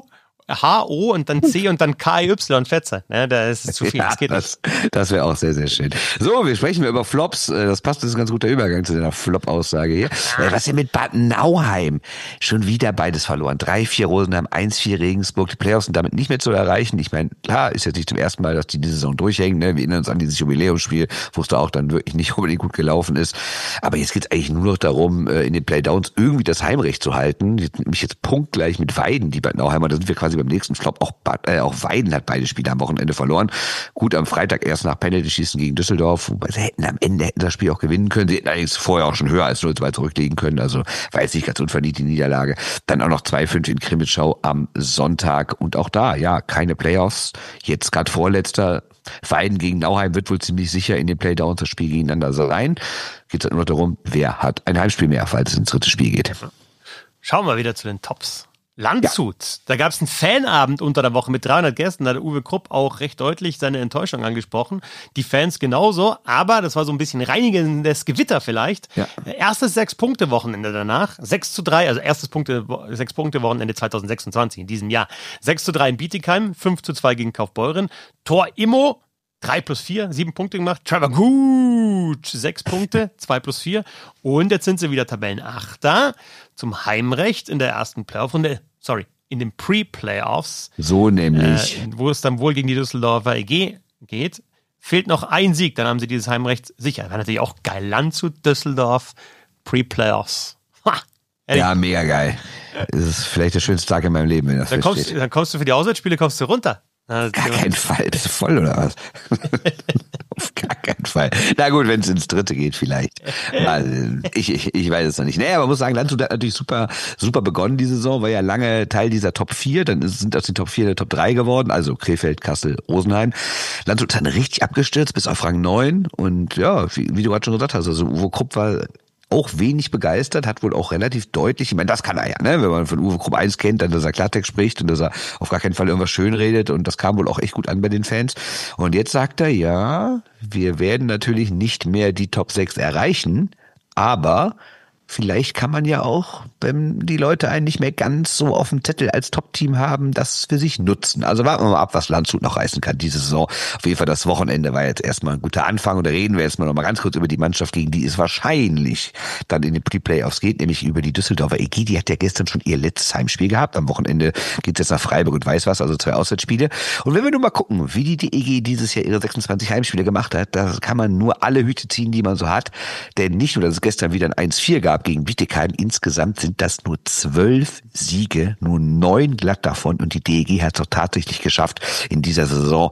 H-O und dann C und dann K-Y Fetzer. Ne, da ist es zu viel. Ja, das wäre auch sehr, sehr schön. So, wir sprechen über Flops. Das passt, das ist ein ganz guter Übergang zu deiner Flop-Aussage hier. Was ist denn mit Bad Nauheim? Schon wieder beides verloren. 3-4 Rosenheim, 1-4 Regensburg. Die Playoffs sind damit nicht mehr zu erreichen. Ich meine, klar, ist jetzt nicht zum ersten Mal, dass die Saison durchhängen. Ne? Wir erinnern uns an dieses Jubiläumsspiel, wo es da auch dann wirklich nicht unbedingt gut gelaufen ist. Aber jetzt geht's eigentlich nur noch darum, in den Playdowns irgendwie das Heimrecht zu halten. Nämlich jetzt punktgleich mit Weiden, die Bad Nauheimer. Da sind wir quasi beim nächsten Flop. Auch Weiden hat beide Spiele am Wochenende verloren. Gut, am Freitag erst nach Penalty-Schießen gegen Düsseldorf, wobei sie hätten das Spiel auch gewinnen können. Sie hätten allerdings vorher auch schon höher als 0-2 zurücklegen können, also war jetzt nicht ganz unverdient die Niederlage. Dann auch noch 2-5 in Krimitschau am Sonntag und auch da, ja, keine Playoffs. Jetzt gerade Vorletzter. Weiden gegen Nauheim wird wohl ziemlich sicher in den Playdowns das Spiel gegeneinander sein. Geht es halt nur darum, wer hat ein Heimspiel mehr, falls es ins dritte Spiel geht. Schauen wir wieder zu den Tops. Landshut, ja. Da gab es einen Fanabend unter der Woche mit 300 Gästen, da hat Uwe Krupp auch recht deutlich seine Enttäuschung angesprochen. Die Fans genauso, aber das war so ein bisschen reinigendes Gewitter vielleicht. Ja. Erstes 6-Punkte-Wochenende danach, 6-3, also erstes 6-Punkte-Wochenende 2026 in diesem Jahr. 6-3 in Bietigheim, 5-2 gegen Kaufbeuren. Tor Immo, 3+4, 7 Punkte gemacht. Trevor Gooch, 6 Punkte, 2+4. Und jetzt sind sie wieder Tabellenachter zum Heimrecht in der ersten Playoff-Runde. In den Pre-Playoffs. So nämlich. Wo es dann wohl gegen die Düsseldorfer EG geht. Fehlt noch ein Sieg, dann haben sie dieses Heimrecht sicher. War natürlich auch geil. Landshut, Düsseldorf, Pre-Playoffs. Ja, mega geil. Das ist vielleicht der schönste Tag in meinem Leben, wenn das dann kommst du für die Auswärtsspiele runter. Gar keinen Fall. Bist du voll oder was? Auf gar keinen Fall. Na gut, wenn es ins dritte geht vielleicht. Also, ich weiß es noch nicht. Naja, aber man muss sagen, Landshut hat natürlich super begonnen die Saison, war ja lange Teil dieser Top 4, dann sind aus den Top 4 der Top 3 geworden, also Krefeld, Kassel, Rosenheim. Landshut hat richtig abgestürzt bis auf Rang 9 und ja, wie du gerade schon gesagt hast, also Uwe Krupp war auch wenig begeistert, hat wohl auch relativ deutlich, ich meine, das kann er ja, ne? Wenn man von Uwe Krupp 1 kennt, dann, dass er Klartext spricht und dass er auf gar keinen Fall irgendwas schön redet und das kam wohl auch echt gut an bei den Fans. Und jetzt sagt er, ja, wir werden natürlich nicht mehr die Top 6 erreichen, aber vielleicht kann man ja auch, wenn die Leute einen nicht mehr ganz so auf dem Zettel als Top-Team haben, das für sich nutzen. Also warten wir mal ab, was Landshut noch reißen kann diese Saison. Auf jeden Fall das Wochenende war jetzt erstmal ein guter Anfang und da reden wir jetzt mal noch mal ganz kurz über die Mannschaft, gegen die es wahrscheinlich dann in den Pre-Playoffs geht, nämlich über die Düsseldorfer EG. Die hat ja gestern schon ihr letztes Heimspiel gehabt. Am Wochenende geht es jetzt nach Freiburg und Weißwasser, also 2 Auswärtsspiele. Und wenn wir nur mal gucken, wie die EG dieses Jahr ihre 26 Heimspiele gemacht hat, da kann man nur alle Hüte ziehen, die man so hat. Denn nicht nur, dass es gestern wieder ein 1-4 gab gegen Bietigheim, insgesamt sind das nur 12 Siege, nur 9 glatt davon und die DEG hat es auch tatsächlich geschafft, in dieser Saison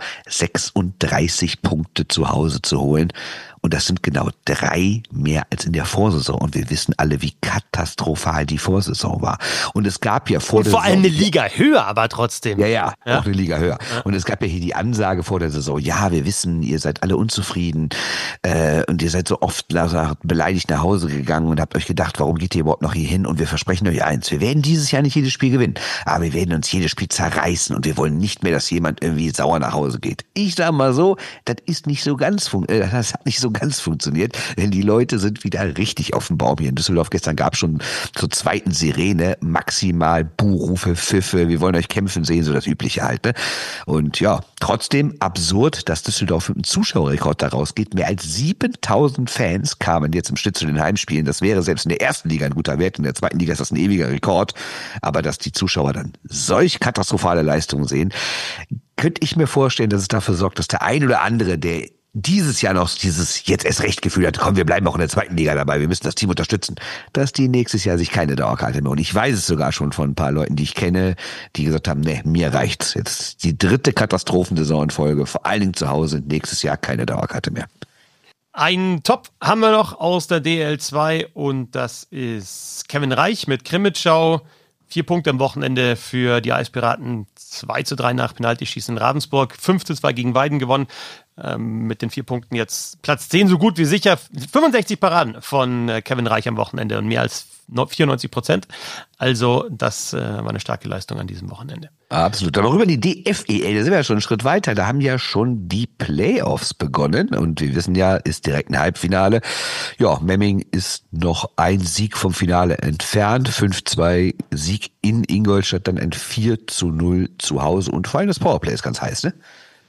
36 Punkte zu Hause zu holen. Und das sind genau 3 mehr als in der Vorsaison. Und wir wissen alle, wie katastrophal die Vorsaison war. Und es gab ja vor der Saison... Vor allem eine Liga höher, aber trotzdem. Ja, auch eine Liga höher. Ja. Und es gab ja hier die Ansage vor der Saison, ja, wir wissen, ihr seid alle unzufrieden und ihr seid so oft beleidigt nach Hause gegangen und habt euch gedacht, warum geht ihr überhaupt noch hier hin? Und wir versprechen euch eins, wir werden dieses Jahr nicht jedes Spiel gewinnen, aber wir werden uns jedes Spiel zerreißen und wir wollen nicht mehr, dass jemand irgendwie sauer nach Hause geht. Ich sag mal so, das ist nicht so ganz das hat nicht so ganz funktioniert, denn die Leute sind wieder richtig auf dem Baum hier in Düsseldorf. Gestern gab es schon zur zweiten Sirene maximal Buhrufe, Pfiffe, wir wollen euch kämpfen sehen, so das Übliche halt. Ne? Und ja, trotzdem absurd, dass Düsseldorf mit einem Zuschauerrekord da rausgeht. Mehr als 7000 Fans kamen jetzt im Schnitt zu den Heimspielen. Das wäre selbst in der ersten Liga ein guter Wert, in der zweiten Liga ist das ein ewiger Rekord. Aber dass die Zuschauer dann solch katastrophale Leistungen sehen, könnte ich mir vorstellen, dass es dafür sorgt, dass der ein oder andere, der dieses Jahr noch dieses jetzt erst recht Gefühl hat, komm, wir bleiben auch in der zweiten Liga dabei, wir müssen das Team unterstützen, dass die nächstes Jahr sich keine Dauerkarte mehr holen. Ich weiß es sogar schon von ein paar Leuten, die ich kenne, die gesagt haben, nee, mir reicht's. Jetzt die 3. Katastrophensaison in Folge, vor allen Dingen zu Hause, nächstes Jahr keine Dauerkarte mehr. Ein Top haben wir noch aus der DL2 und das ist Kevin Reich mit Krimitschau. 4 Punkte am Wochenende für die Eispiraten, 2-3 nach Penaltyschießen in Ravensburg, 5-2 gegen Weiden gewonnen. Mit den 4 Punkten jetzt Platz 10 so gut wie sicher. 65 Paraden von Kevin Reich am Wochenende und mehr als 94%. Also das war eine starke Leistung an diesem Wochenende. Absolut. Aber rüber in die DFEL, da sind wir ja schon einen Schritt weiter. Da haben ja schon die Playoffs begonnen und wir wissen ja, ist direkt ein Halbfinale. Ja, Memming ist noch ein Sieg vom Finale entfernt. 5-2 Sieg in Ingolstadt, dann ein 4-0 zu Hause und vor allem das Powerplay ist ganz heiß, ne?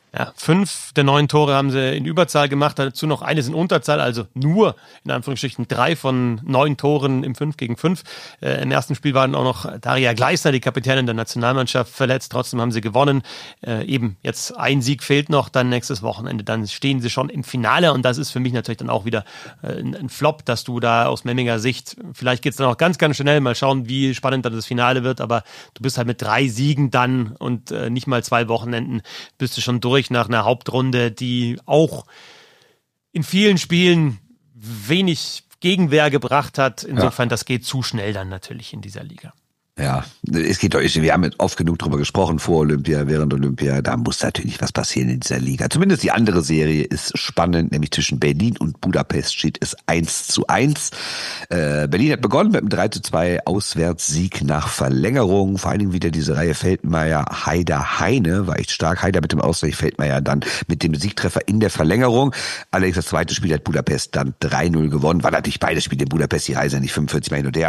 Ja, 5 der 9 Tore haben sie in Überzahl gemacht, dazu noch eines in Unterzahl, also nur in Anführungsstrichen 3 von 9 Toren im 5 gegen 5. Im ersten Spiel war dann auch noch Daria Gleisner, die Kapitänin der Nationalmannschaft, verletzt. Trotzdem haben sie gewonnen. Eben jetzt ein Sieg fehlt noch, dann nächstes Wochenende. Dann stehen sie schon im Finale und das ist für mich natürlich dann auch wieder ein Flop, dass du da aus Memminger Sicht, vielleicht geht's dann auch ganz, ganz schnell, mal schauen, wie spannend dann das Finale wird, aber du bist halt mit 3 Siegen dann und nicht mal 2 Wochenenden bist du schon durch nach einer Hauptrunde, die auch in vielen Spielen wenig Gegenwehr gebracht hat. Insofern, das geht zu schnell dann natürlich in dieser Liga. Ja, es geht euch, wir haben oft genug drüber gesprochen, vor Olympia, während Olympia, da muss natürlich was passieren in dieser Liga. Zumindest die andere Serie ist spannend, nämlich zwischen Berlin und Budapest steht es 1:1. Berlin hat begonnen mit einem 3:2 Auswärtssieg nach Verlängerung, vor allen Dingen wieder diese Reihe Feldmeier, Haider, Heine, war echt stark, Haider mit dem Ausgleich, Feldmeier dann mit dem Siegtreffer in der Verlängerung. Allerdings das zweite Spiel hat Budapest dann 3:0 gewonnen, war natürlich beide Spiele in Budapest, die Reise nicht 45 Mal hin und her.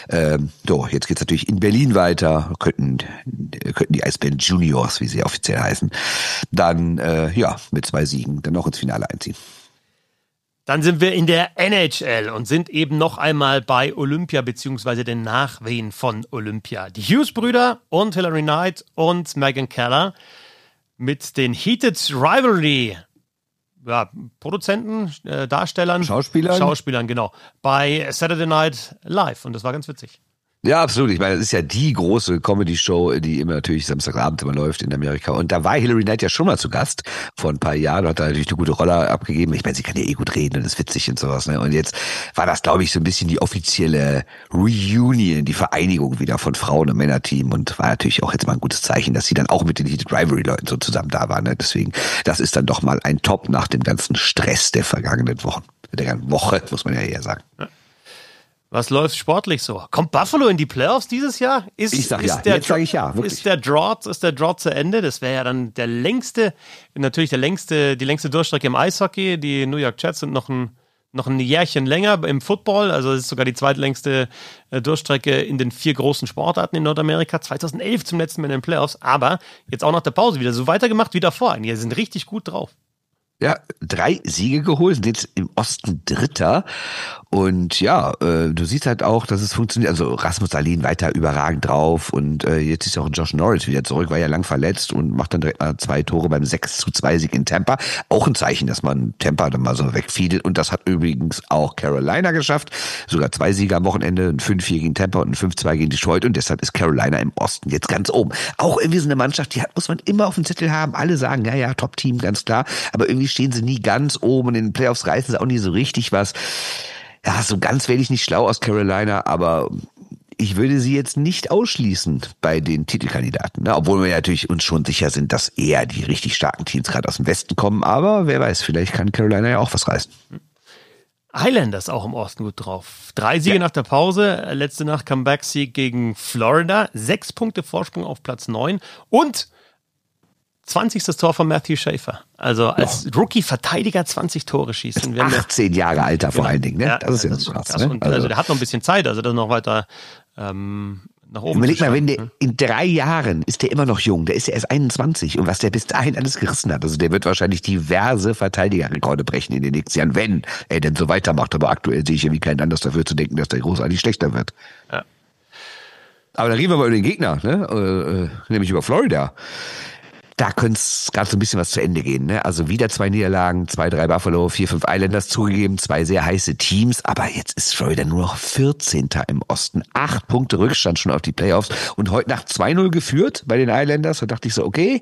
Jetzt geht's natürlich in Berlin weiter, könnten die Eisbären Juniors, wie sie offiziell heißen, dann mit 2 Siegen dann noch ins Finale einziehen. Dann sind wir in der NHL und sind eben noch einmal bei Olympia beziehungsweise den Nachwehen von Olympia. Die Hughes-Brüder und Hilary Knight und Megan Keller mit den Heated Rivalry Produzenten, Darstellern, Schauspielern, genau, bei Saturday Night Live und das war ganz witzig. Ja, absolut. Ich meine, das ist ja die große Comedy-Show, die immer natürlich Samstagabend immer läuft in Amerika. Und da war Hilary Knight ja schon mal zu Gast vor ein paar Jahren, hat da natürlich eine gute Rolle abgegeben. Ich meine, sie kann ja gut reden und ist witzig und sowas, ne? Und jetzt war das, glaube ich, so ein bisschen die offizielle Reunion, die Vereinigung wieder von Frauen- und Männerteam und war natürlich auch jetzt mal ein gutes Zeichen, dass sie dann auch mit den Heated Rivalry-Leuten so zusammen da waren, ne? Deswegen, das ist dann doch mal ein Top nach dem ganzen Stress der vergangenen Wochen. Der ganzen Woche, muss man ja eher sagen. Ja. Was läuft sportlich so? Kommt Buffalo in die Playoffs dieses Jahr? Ich sage ja. Jetzt sage ich ja. Wirklich. Ist der Drought zu Ende? Das wäre ja dann die längste Durchstrecke im Eishockey. Die New York Jets sind noch ein Jährchen länger im Football. Also es ist sogar die zweitlängste Durchstrecke in den 4 großen Sportarten in Nordamerika. 2011 zum letzten Mal in den Playoffs. Aber jetzt auch nach der Pause wieder so weitergemacht wie davor. Die sind richtig gut drauf. Ja, 3 Siege geholt, sind jetzt im Osten Dritter. Und ja, du siehst halt auch, dass es funktioniert. Also Rasmus Dahlin weiter überragend drauf. Und jetzt ist auch Josh Norris wieder zurück, war ja lang verletzt und macht dann direkt mal 2 Tore beim 6:2 Sieg in Tampa. Auch ein Zeichen, dass man Tampa dann mal so wegfiedelt. Und das hat übrigens auch Carolina geschafft. Sogar 2 Siege am Wochenende, ein 5-4 gegen Tampa und ein 5-2 gegen Detroit. Und deshalb ist Carolina im Osten jetzt ganz oben. Auch irgendwie so eine Mannschaft, muss man immer auf dem Zettel haben. Alle sagen, ja, Top-Team, ganz klar. Aber irgendwie stehen sie nie ganz oben und in den Playoffs reißen sie auch nie so richtig was. Ja, so ganz werde ich nicht schlau aus Carolina, aber ich würde sie jetzt nicht ausschließen bei den Titelkandidaten, ne? Obwohl wir natürlich uns schon sicher sind, dass eher die richtig starken Teams gerade aus dem Westen kommen, aber wer weiß, vielleicht kann Carolina ja auch was reißen. Highlanders auch im Osten gut drauf. 3 Siege nach der Pause, letzte Nacht Comeback-Sieg gegen Florida, 6 Punkte Vorsprung auf Platz 9 und 20. Tor von Matthew Schaefer. Also als Rookie-Verteidiger 20 Tore schießen. 18 Jahre Alter vor allen Dingen, ne? Ja, das ist ja so krass. Ne? Und also der hat noch ein bisschen Zeit, also das noch weiter nach oben. Überleg mal, wenn der in 3 Jahren ist der immer noch jung, der ist ja erst 21 und was der bis dahin alles gerissen hat. Also der wird wahrscheinlich diverse Verteidigerrekorde brechen in den nächsten Jahren, wenn er denn so weitermacht. Aber aktuell sehe ich irgendwie keinen Anlass dafür zu denken, dass der großartig schlechter wird. Ja. Aber dann reden wir mal über den Gegner, ne? Nämlich über Florida. Da könnte es gerade so ein bisschen was zu Ende gehen, ne? Also wieder 2 Niederlagen, 2-3 Buffalo, 4-5 Islanders zugegeben, 2 sehr heiße Teams, aber jetzt ist Florida nur noch 14. im Osten, 8 Punkte Rückstand schon auf die Playoffs und heute Nacht 2-0 geführt bei den Islanders, da dachte ich so, okay,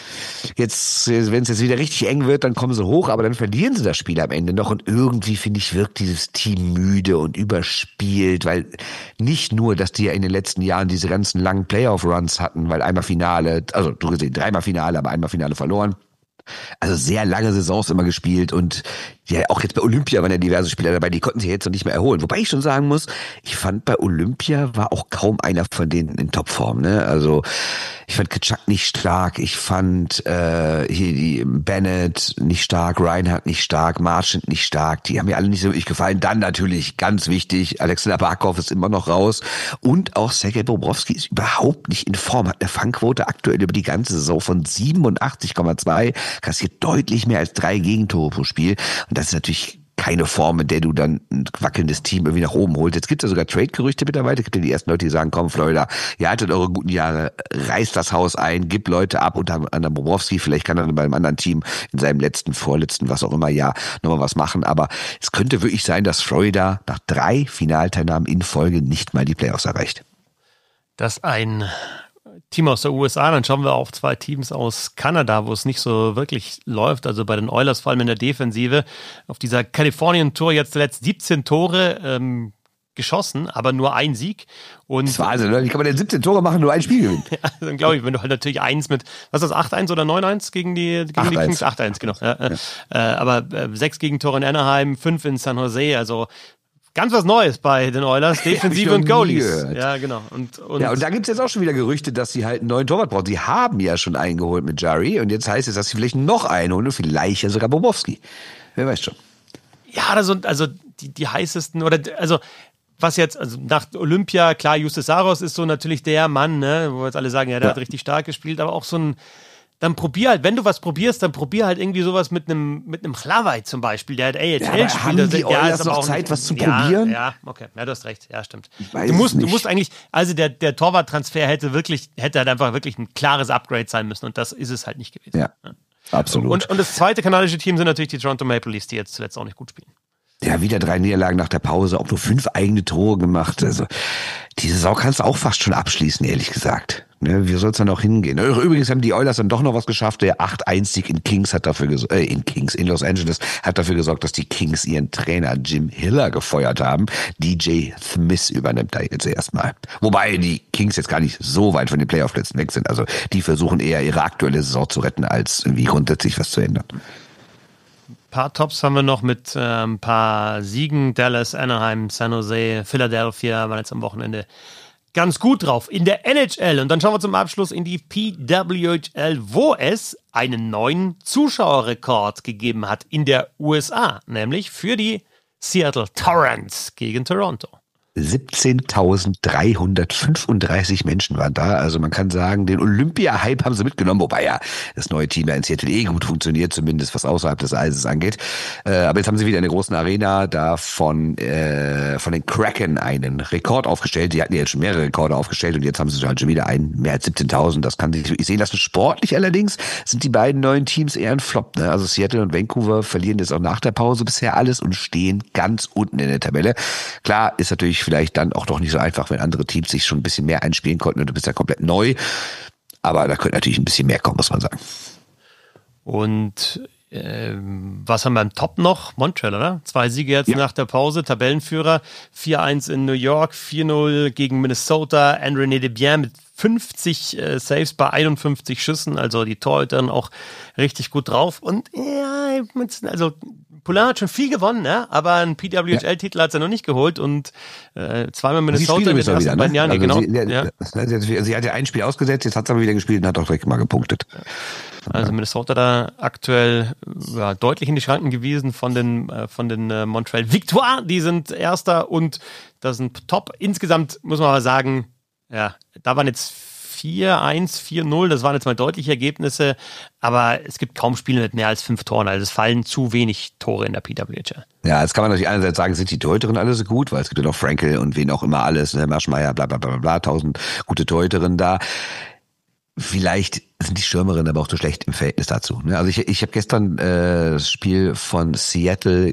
jetzt, wenn es jetzt wieder richtig eng wird, dann kommen sie hoch, aber dann verlieren sie das Spiel am Ende noch und irgendwie, finde ich, wirkt dieses Team müde und überspielt, weil nicht nur, dass die ja in den letzten Jahren diese ganzen langen Playoff-Runs hatten, weil einmal Finale, also du gesehen, 3-mal Finale, aber einmal Finale verloren. Also sehr lange Saisons immer gespielt und ja, auch jetzt bei Olympia waren ja diverse Spieler dabei, die konnten sich jetzt noch nicht mehr erholen. Wobei ich schon sagen muss, ich fand bei Olympia war auch kaum einer von denen in Topform, ne? Also ich fand Tkachuk nicht stark, ich fand hier die Bennett nicht stark, Reinhardt nicht stark, Marchand nicht stark, die haben mir alle nicht so wirklich gefallen. Dann natürlich, ganz wichtig, Alexander Barkov ist immer noch raus und auch Sergei Bobrovsky ist überhaupt nicht in Form, hat eine Fangquote aktuell über die ganze Saison von 87,2, kassiert deutlich mehr als 3 Gegentore pro Spiel. Und das ist natürlich keine Form, in der du dann ein wackelndes Team irgendwie nach oben holst. Jetzt gibt es ja sogar Trade-Gerüchte mittlerweile. Es gibt ja die ersten Leute, die sagen, komm Florida, ihr hattet eure guten Jahre, reißt das Haus ein, gibt Leute ab, unter anderem Bobrovsky, vielleicht kann er dann beim anderen Team in seinem vorletzten, was auch immer, Jahr nochmal was machen. Aber es könnte wirklich sein, dass Florida nach 3 Finalteilnahmen in Folge nicht mal die Playoffs erreicht. Dass ein Team aus der USA, dann schauen wir auf 2 Teams aus Kanada, wo es nicht so wirklich läuft, also bei den Oilers vor allem in der Defensive. Auf dieser Kalifornien-Tour jetzt zuletzt 17 Tore geschossen, aber nur ein Sieg. Und das war also, wie kann man denn 17 Tore machen, nur ein Spiel gewinnen? Ja, dann glaube ich, wenn du halt natürlich 1 mit, was ist das, 8-1 oder 9-1 gegen die Kings? 8-1, genau. Aber 6 Gegentore in Anaheim, 5 in San Jose, also ganz was Neues bei den Oilers, Defensive und Goalies. Ja, genau. Und da gibt's jetzt auch schon wieder Gerüchte, dass sie halt einen neuen Torwart brauchen. Sie haben ja schon einen geholt mit Jarry und jetzt heißt es, dass sie vielleicht noch einen holen und vielleicht ja sogar Bobrovsky. Wer weiß schon. Ja, also die heißesten, oder also was jetzt, also nach Olympia, klar, Justus Saros ist so natürlich der Mann, ne, wo jetzt alle sagen, ja, der hat richtig stark gespielt, aber auch so ein, dann probier halt, wenn du was probierst, dann probier halt irgendwie sowas mit einem Chlawai zum Beispiel, der hat AHL spielt. Haben die Oilers noch Zeit, was zu probieren? Ja, okay, ja, du hast recht, ja, stimmt. Du musst eigentlich, also der Torwarttransfer hätte halt einfach wirklich ein klares Upgrade sein müssen und das ist es halt nicht gewesen. Ja, absolut. Und das zweite kanadische Team sind natürlich die Toronto Maple Leafs, die jetzt zuletzt auch nicht gut spielen. Ja, wieder 3 Niederlagen nach der Pause, auch nur 5 eigene Tore gemacht. Also die Saison kannst du auch fast schon abschließen, ehrlich gesagt. Ne, wie soll es dann noch hingehen? Übrigens haben die Oilers dann doch noch was geschafft. Der 8-1-Sieg in Kings hat dafür in Los Angeles hat dafür gesorgt, dass die Kings ihren Trainer Jim Hiller gefeuert haben. DJ Smith übernimmt da jetzt erstmal. Wobei die Kings jetzt gar nicht so weit von den Playoff-Plätzen weg sind. Also die versuchen eher ihre aktuelle Saison zu retten, als irgendwie grundsätzlich was zu ändern. Ein paar Tops haben wir noch mit ein paar Siegen. Dallas, Anaheim, San Jose, Philadelphia waren jetzt am Wochenende ganz gut drauf. In der NHL. Und dann schauen wir zum Abschluss in die PWHL, wo es einen neuen Zuschauerrekord gegeben hat in der USA. Nämlich für die Seattle Torrents gegen Toronto. 17.335 Menschen waren da. Also man kann sagen, den Olympia-Hype haben sie mitgenommen, wobei ja das neue Team da in Seattle gut funktioniert, zumindest was außerhalb des Eises angeht. Aber jetzt haben sie wieder in der großen Arena da von den Kraken einen Rekord aufgestellt. Die hatten ja jetzt schon mehrere Rekorde aufgestellt und jetzt haben sie halt schon wieder einen, mehr als 17.000. Das kann sich wirklich sehen lassen. Sportlich allerdings sind die beiden neuen Teams eher ein Flop. Ne? Also Seattle und Vancouver verlieren jetzt auch nach der Pause bisher alles und stehen ganz unten in der Tabelle. Klar, ist natürlich vielleicht dann auch doch nicht so einfach, wenn andere Teams sich schon ein bisschen mehr einspielen konnten und du bist ja komplett neu. Aber da könnte natürlich ein bisschen mehr kommen, muss man sagen. Und was haben wir im Top noch? Montreal, oder? 2 Siege jetzt nach der Pause, Tabellenführer. 4-1 in New York, 4-0 gegen Minnesota. André Desbiens mit 50 Saves bei 51 Schüssen, also die Torhüterin auch richtig gut drauf. Und ja, also Poulin hat schon viel gewonnen, ne? Aber einen PWHL-Titel hat er noch nicht geholt und zweimal Minnesota in den ersten beiden Jahren. Also genau. Sie hat ja ein Spiel ausgesetzt, jetzt hat sie aber wieder gespielt und hat auch direkt mal gepunktet. Also Minnesota da aktuell deutlich in die Schranken gewiesen von den Montreal Victoire. Die sind Erster und das sind top. Insgesamt muss man aber sagen, ja, da waren jetzt 4-1, 4-0, das waren jetzt mal deutliche Ergebnisse, aber es gibt kaum Spiele mit mehr als 5 Toren, also es fallen zu wenig Tore in der PWHL. Ja, jetzt kann man natürlich einerseits sagen, sind die Torhüterinnen alle so gut, weil es gibt ja noch Frankel und wen auch immer alles, Marschmeier, bla bla bla bla, 1000 gute Torhüterinnen da. Vielleicht sind die Stürmerinnen aber auch zu schlecht im Verhältnis dazu. Also ich habe gestern das Spiel von Seattle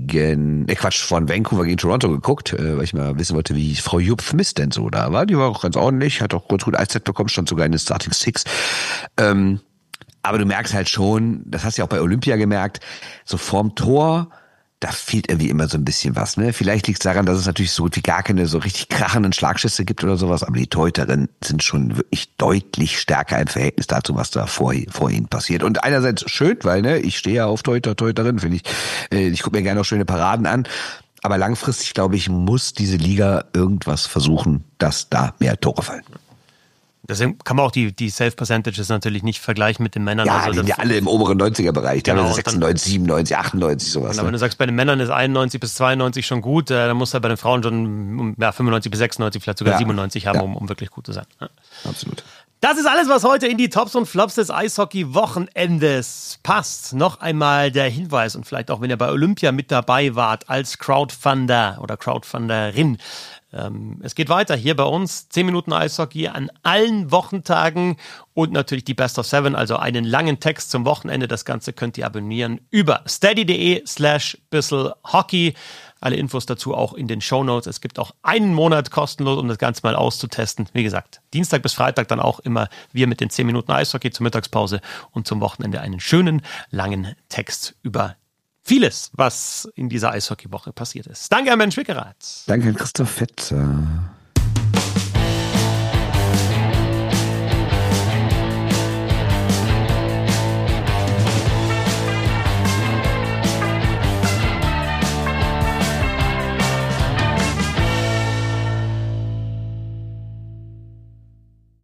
von Vancouver gegen Toronto geguckt, weil ich mal wissen wollte, wie Frau Jupp-Smith denn so da war. Die war auch ganz ordentlich, hat auch ganz gut Eiszeit bekommen, stand sogar in den Starting Six. Aber du merkst halt schon, das hast du ja auch bei Olympia gemerkt, so vorm Tor, da fehlt irgendwie immer so ein bisschen was, ne? Vielleicht liegt es daran, dass es natürlich so gut wie gar keine so richtig krachenden Schlagschüsse gibt oder sowas, aber die Torhüterinnen sind schon wirklich deutlich stärker im Verhältnis dazu, was da vor ihnen passiert. Und einerseits schön, weil, ne, ich stehe ja auf Torhüterinnen, finde ich gucke mir gerne auch schöne Paraden an, aber langfristig, glaube ich, muss diese Liga irgendwas versuchen, dass da mehr Tore fallen. Deswegen kann man auch die Save-Percentages natürlich nicht vergleichen mit den Männern. Ja, also die sind ja alle im oberen 90er-Bereich. Genau, teilweise 96, 97, 98, sowas. Genau, wenn du sagst, bei den Männern ist 91 bis 92 schon gut, dann musst du bei den Frauen schon 95 bis 96, vielleicht sogar 97 haben, um wirklich gut zu sein. Ja. Absolut. Das ist alles, was heute in die Tops und Flops des Eishockey-Wochenendes passt. Noch einmal der Hinweis und vielleicht auch, wenn ihr bei Olympia mit dabei wart als Crowdfunder oder Crowdfunderin. Es geht weiter hier bei uns. 10 Minuten Eishockey an allen Wochentagen und natürlich die Best of 7, also einen langen Text zum Wochenende. Das Ganze könnt ihr abonnieren über steady.de/bisselhockey. Alle Infos dazu auch in den Shownotes. Es gibt auch einen Monat kostenlos, um das Ganze mal auszutesten. Wie gesagt, Dienstag bis Freitag dann auch immer wir mit den 10 Minuten Eishockey zur Mittagspause und zum Wochenende einen schönen, langen Text über vieles, was in dieser Eishockeywoche passiert ist. Danke an Ben Schwickerath. Danke an Christoph Fetzer.